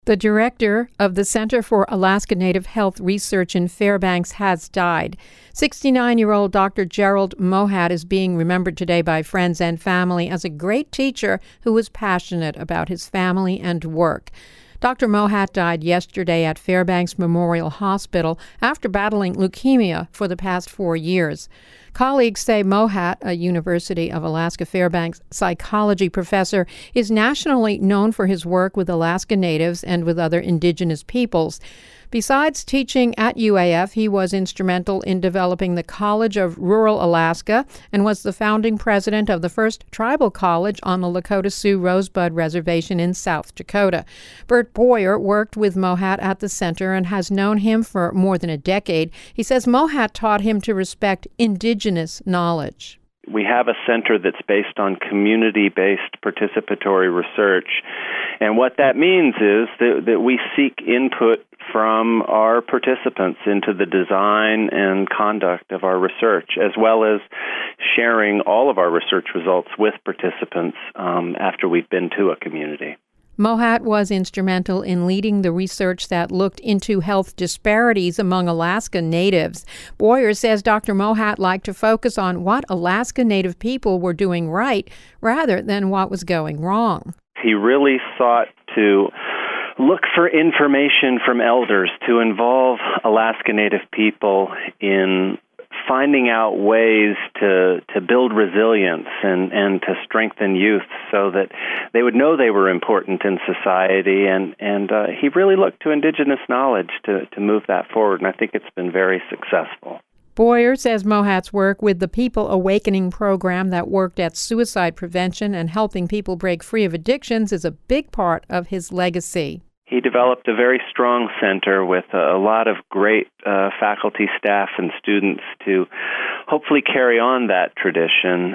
The director of the Center for Alaska Native Health Research in Fairbanks has died. 69-year-old Dr. Gerald Mohat is being remembered today by friends and family as a great teacher who was passionate about his family and work. Dr. Mohat died yesterday at Fairbanks Memorial Hospital after battling leukemia for the past 4 years. Colleagues say Mohat, a University of Alaska Fairbanks psychology professor, is nationally known for his work with Alaska Natives and with other indigenous peoples. Besides teaching at UAF, he was instrumental in developing the College of Rural Alaska and was the founding president of the first tribal college on the Lakota Sioux Rosebud Reservation in South Dakota. Bert Boyer worked with Mohat at the center and has known him for more than a decade. He says Mohat taught him to respect indigenous knowledge. We have a center that's based on community-based participatory research, and what that means is that we seek input from our participants into the design and conduct of our research, as well as sharing all of our research results with participants after we've been to a community. Mohat was instrumental in leading the research that looked into health disparities among Alaska Natives. Boyer says Dr. Mohat liked to focus on what Alaska Native people were doing right rather than what was going wrong. He really sought to look for information from elders to involve Alaska Native people in finding out ways to build resilience and to strengthen youth so that they would know they were important in society. And he really looked to indigenous knowledge to move that forward, and I think it's been very successful. Boyer says Mohat's work with the People Awakening program that worked at suicide prevention and helping people break free of addictions is a big part of his legacy. He developed a very strong center with a lot of great faculty, staff, and students to hopefully carry on that tradition.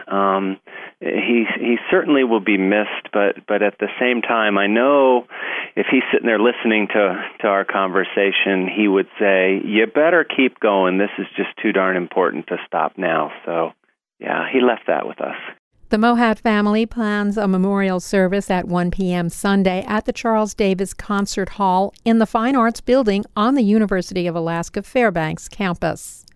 He certainly will be missed, but at the same time, I know if he's sitting there listening to our conversation, he would say, "You better keep going. This is just too darn important to stop now." So, yeah, he left that with us. The Mohat family plans a memorial service at 1 p.m. Sunday at the Charles Davis Concert Hall in the Fine Arts Building on the University of Alaska Fairbanks campus.